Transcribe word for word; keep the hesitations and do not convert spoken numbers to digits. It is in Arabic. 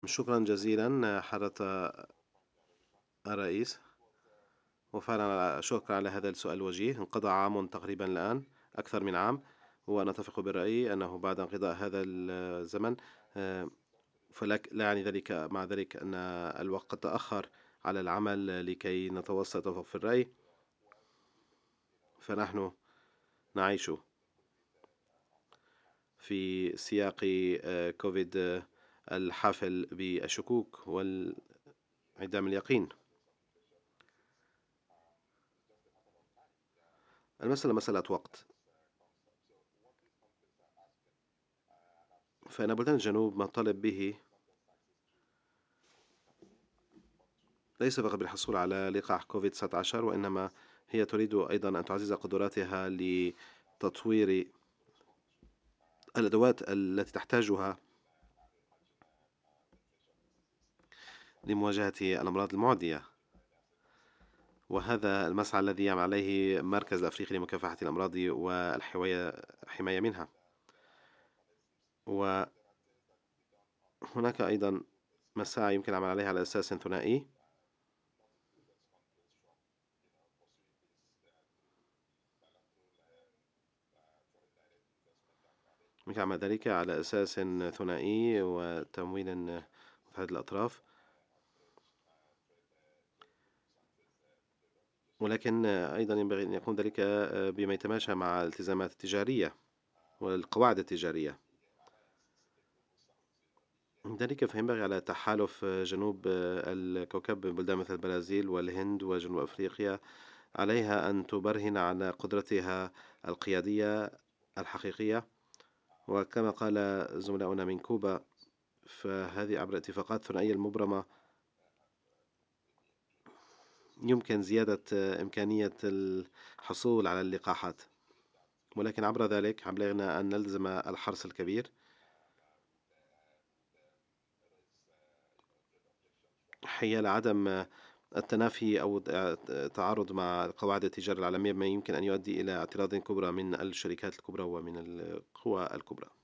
شكرا جزيلا حضرة الرئيس. وفعلا شكرا على هذا السؤال الوجيه. انقضى عام تقريبا الآن، أكثر من عام، ونتفق بالرأي أنه بعد انقضاء هذا الزمن آه، فلك لا يعني ذلك مع ذلك أن الوقت تأخر على العمل لكي نتوسط في الرأي. فنحن نعيش في سياق آه، كوفيد، آه، الحافل بالشكوك وانعدام اليقين. المسألة مسألة وقت. فإن بلدان الجنوب ما طلب به ليس فقط بالحصول على لقاح كوفيد تسعة عشر، وإنما هي تريد أيضا أن تعزز قدراتها لتطوير الأدوات التي تحتاجها لمواجهة الأمراض المعدية. وهذا المسعى الذي يعمل عليه المركز الأفريقي لمكافحة الأمراض والحماية منها. وهناك أيضا مساعي يمكن العمل عليها على أساس ثنائي. يمكن العمل ذلك على أساس ثنائي وتمويل متعدد الأطراف، ولكن أيضا ينبغي أن يكون ذلك بما يتماشى مع الالتزامات التجارية والقواعد التجارية. ذلك فينبغي على تحالف جنوب الكوكب، بلدان مثل البرازيل والهند وجنوب أفريقيا، عليها أن تبرهن على قدرتها القيادية الحقيقية. وكما قال زملاؤنا من كوبا، فهذه عبر اتفاقات ثنائية المبرمة يمكن زيادة إمكانية الحصول على اللقاحات، ولكن عبر ذلك علينا أن نلزم الحرص الكبير حيال عدم التنافي أو التعارض مع قواعد التجارة العالمية، ما يمكن أن يؤدي إلى اعتراض كبرى من الشركات الكبرى ومن القوى الكبرى.